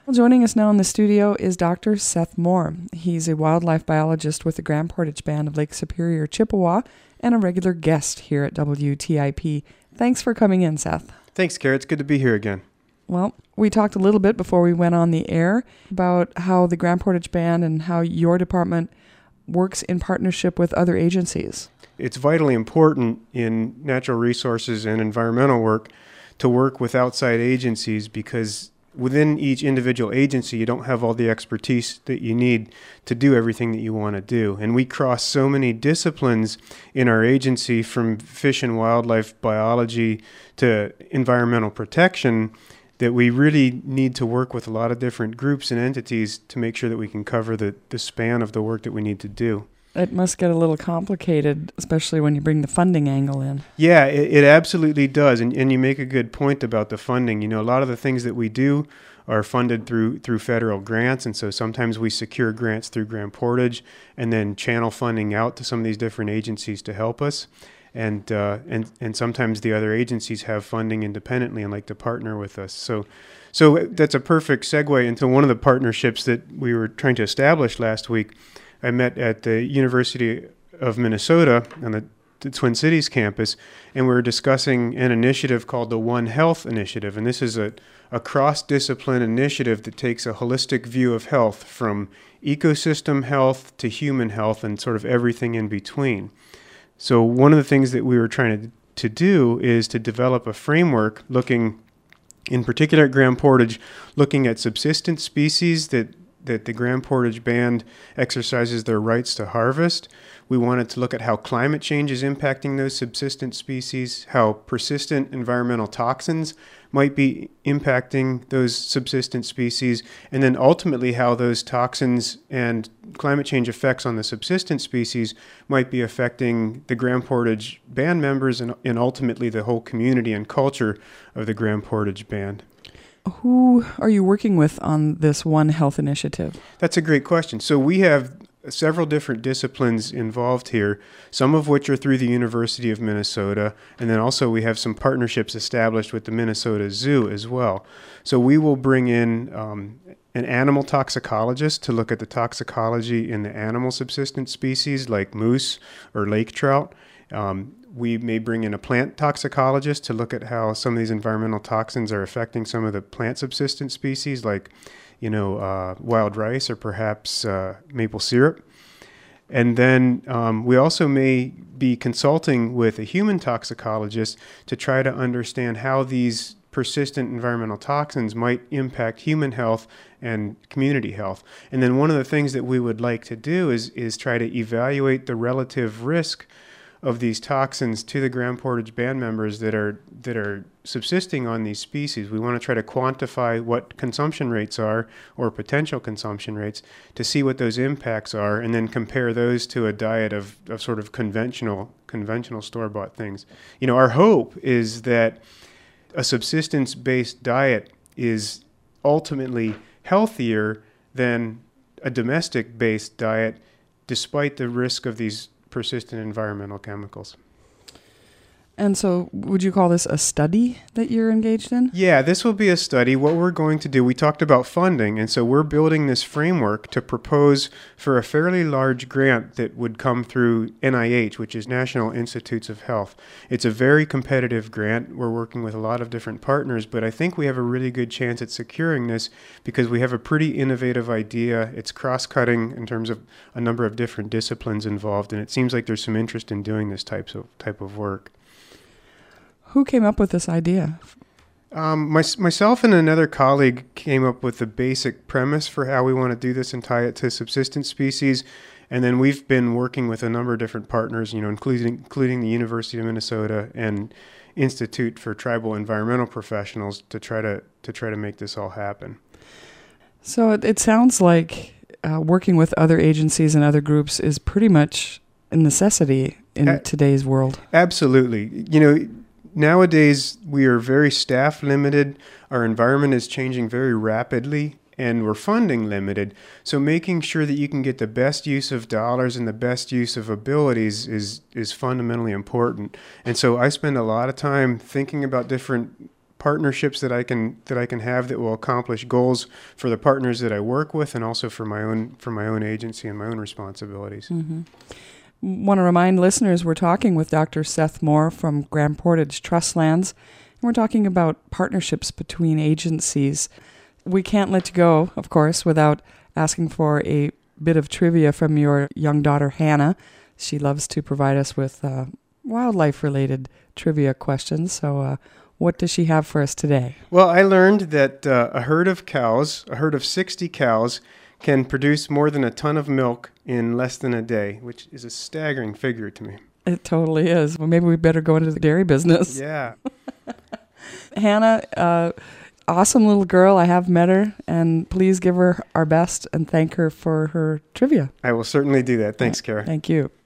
Well, joining us now in the studio is Dr. Seth Moore. He's a wildlife biologist with the Grand Portage Band of Lake Superior, Chippewa, and a regular guest here at WTIP. Thanks for coming in, Seth. Thanks, Kara. It's good to be here again. Well, we talked a little bit before we went on the air about how the Grand Portage Band and how your department works in partnership with other agencies. It's vitally important in natural resources and environmental work to work with outside agencies because within each individual agency, you don't have all the expertise that you need to do everything that you want to do. And we cross so many disciplines in our agency, from fish and wildlife biology to environmental protection, that we really need to work with a lot of different groups and entities to make sure that we can cover the span of the work that we need to do. It must get a little complicated, especially when you bring the funding angle in. Yeah, it absolutely does. And you make a good point about the funding. You know, a lot of the things that we do are funded through federal grants. And so sometimes we secure grants through Grand Portage and then channel funding out to some of these different agencies to help us. And sometimes the other agencies have funding independently and like to partner with us. So that's a perfect segue into one of the partnerships that we were trying to establish last week. I met at the University of Minnesota on the Twin Cities campus, and we were discussing an initiative called the One Health Initiative. And this is a cross-discipline initiative that takes a holistic view of health, from ecosystem health to human health and sort of everything in between. So one of the things that we were trying to do is to develop a framework looking, in particular at Grand Portage, looking at subsistence species that the Grand Portage Band exercises their rights to harvest. We wanted to look at how climate change is impacting those subsistence species, how persistent environmental toxins might be impacting those subsistence species, and then ultimately how those toxins and climate change effects on the subsistence species might be affecting the Grand Portage Band members and ultimately the whole community and culture of the Grand Portage Band. Who are you working with on this One Health initiative? That's a great question. So we have several different disciplines involved here, some of which are through the University of Minnesota, and then also we have some partnerships established with the Minnesota Zoo as well. So we will bring in an animal toxicologist to look at the toxicology in the animal subsistence species like moose or lake trout. We may bring in a plant toxicologist to look at how some of these environmental toxins are affecting some of the plant subsistence species like, wild rice or perhaps maple syrup. And then we also may be consulting with a human toxicologist to try to understand how these persistent environmental toxins might impact human health and community health. And then one of the things that we would like to do is try to evaluate the relative risk of these toxins to the Grand Portage Band members that are subsisting on these species. We want to try to quantify what consumption rates are, or potential consumption rates, to see what those impacts are, and then compare those to a diet of sort of conventional store-bought things. You know, our hope is that a subsistence-based diet is ultimately healthier than a domestic-based diet, despite the risk of these persistent environmental chemicals. And so would you call this a study that you're engaged in? Yeah, this will be a study. What we're going to do, we talked about funding, and so we're building this framework to propose for a fairly large grant that would come through NIH, which is National Institutes of Health. It's a very competitive grant. We're working with a lot of different partners, but I think we have a really good chance at securing this because we have a pretty innovative idea. It's cross-cutting in terms of a number of different disciplines involved, and it seems like there's some interest in doing this type of work. Who came up with this idea? Myself and another colleague came up with the basic premise for how we want to do this and tie it to subsistence species. And then we've been working with a number of different partners, including the University of Minnesota and Institute for Tribal Environmental Professionals to try to make this all happen. So it sounds like working with other agencies and other groups is pretty much a necessity in today's world. Absolutely. Nowadays, we are very staff limited. Our environment is changing very rapidly, and we're funding limited. So making sure that you can get the best use of dollars and the best use of abilities is fundamentally important. And so I spend a lot of time thinking about different partnerships that I can have that will accomplish goals for the partners that I work with, and also for my own agency and my own responsibilities. Mm-hmm. Want to remind listeners we're talking with Dr. Seth Moore from Grand Portage Trust Lands, and we're talking about partnerships between agencies. We can't let you go, of course, without asking for a bit of trivia from your young daughter, Hannah. She loves to provide us with wildlife-related trivia questions. So what does she have for us today? Well, I learned that a herd of 60 cows, can produce more than a ton of milk in less than a day, which is a staggering figure to me. It totally is. Well, maybe we better go into the dairy business. Yeah. Hannah, awesome little girl. I have met her, and please give her our best and thank her for her trivia. I will certainly do that. Thanks, Kara. Thank you.